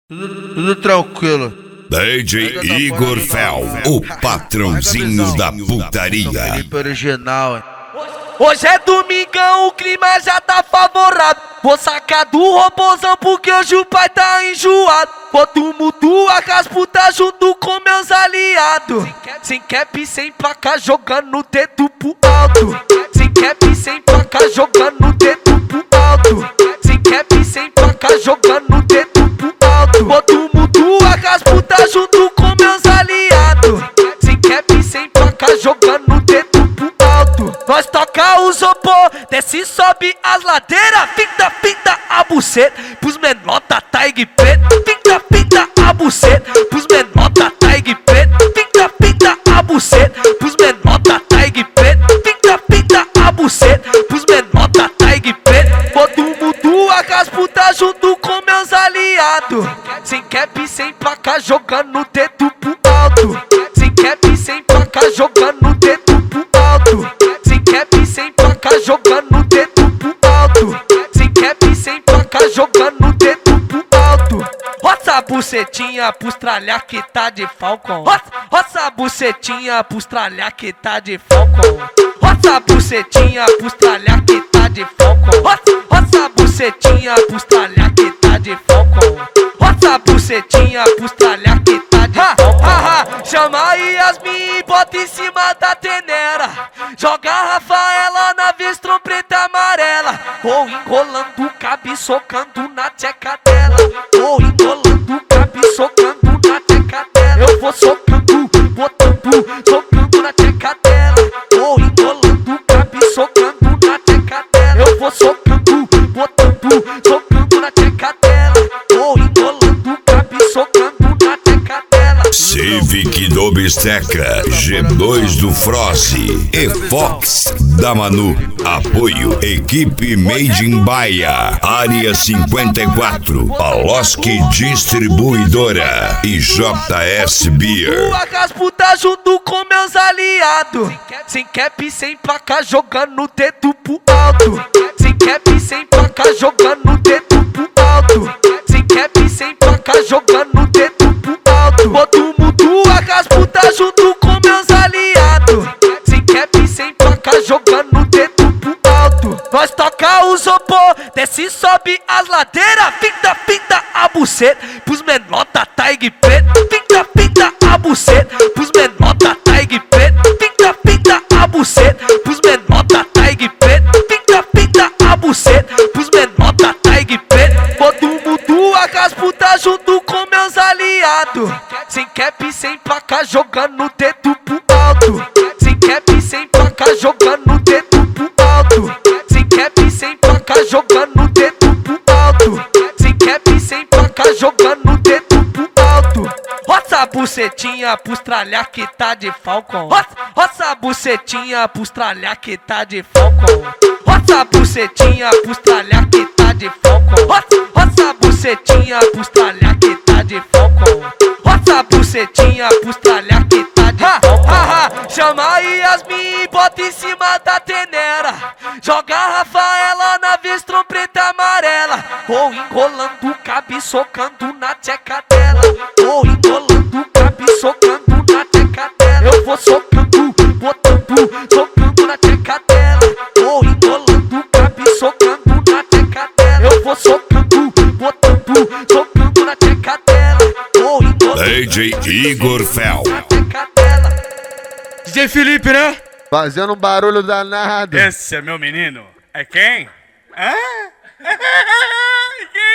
Tudo tranquilo. DJ Igor Fel, o patrãozinho da putaria. Felipe original, hein? Hoje é domingão, o clima já tá favorável. Vou sacar do robôzão porque hoje o pai tá enjoado. Vou tumultuar com as putas junto com meus aliados. Sem cap, sem placa, jogando o dedo pro alto. Sem cap, sem placa, jogando o dedo pro alto. Sem cap, sem placa, jogando o dedo pro alto. Vou tumultuar com as putas junto com meus aliados. Sem cap, sem placa, jogando o dedo pro alto. Nós toca o isopor, desce e sobe as ladeiras. Pinta a buceta pros menor da tag preto. Pinta a buceta pros menor da tag preto. Pinta a buceta pros menor da tag preto. Pinta a buceta pros menor da tag preto. Todo mundo com as putas junto com meus aliados. Sem cap, sem placa, jogando o dedo pro alto. Sem cap, sem placa, jogando o dedo pro alto. Sem cap, sem placa, jogando o dedo pro alto. Sem cap, sem placa, jogando o dedo pro alto. Roça a bucetinha pros tralhar que tá de Falcon. Roça a bucetinha pros tralhar que tá de Falcon. Roça a bucetinha pros tralhar que tá de Falcon. Roça a bucetinha pros tralhar que tá de Falcon. Roça a bucetinha pros tralhar que tá de Falcon. Chama aí Yasmin e bota em cima da tenera. Joga a Rafaela na vestron preta e amarela. Vou enrolando o cabe socando na tcheca dela. Vou enrolando o cabe socando na tcheca dela. Eu vou socando, botando, socando na tcheca dela. Vou enrolando o cabe socando na tcheca dela. Eu vou socando, botando, socando na tcheca dela. Vou enrolando o cabe socando na tcheca dela. Civic do Bisteca, G2 do Froze e Fox da Manu. Apoio Equipe Made in Bahia, Área 54, Paloski Distribuidora e JS Beer. Com as putas junto com meus aliados. Sem cap, sem placa, jogando o dedo pro alto. Sem cap, sem placa, jogando o dedo pro alto. Sem cap, sem placa, jogando o dedo pro alto. Vou tumultuar com as putas junto com meus aliados. Sem cap, sem placa, jogando o dedo pro alto. Nós toca o isopor, desce e sobe as ladeiras. Pinta a buceta pros menor da tag preto. Pinta a buceta pros menor da tag preto. Pinta a buceta pros menor da tag preto. Pinta a buceta pros menor da tag preto. Todo mundo com as putas junto com meus aliados. Sem cap, sem placa, jogando o dedo pro alto. Sem cap, sem placa, jogando o dedo pro alto. Sem cap, sem placa, jogando o dedo pro alto. Sem cap, sem placa, jogando o dedo pro alto. Roça a bucetinha pros tralhar que tá de Falcon. Roça a bucetinha pros tralhar que tá de Falcon. Roça a bucetinha pros tralhar que tá de Falcon. Roça a bucetinha pros tralhar que tá de Falcon. Roça a bucetinha pros tralhar que tá de Falcon. Chama aí Yasmin e bota em cima da tenera. Joga a Rafaela na vestron preta e amarela. Vou enrolando o cabe socando na tcheca dela. Vou enrolando o cabe socando na tcheca dela. Eu vou socando, botando, socando na tcheca dela. Vou enrolando o cabe socando na tcheca dela. Eu vou socando, botando, socando na tcheca dela. Vou enrolando DJ Igor Fel. na tcheca dela. DJ Felipe, né? Fazendo um barulho danado. Esse é meu menino. É quem? Hã? Quem?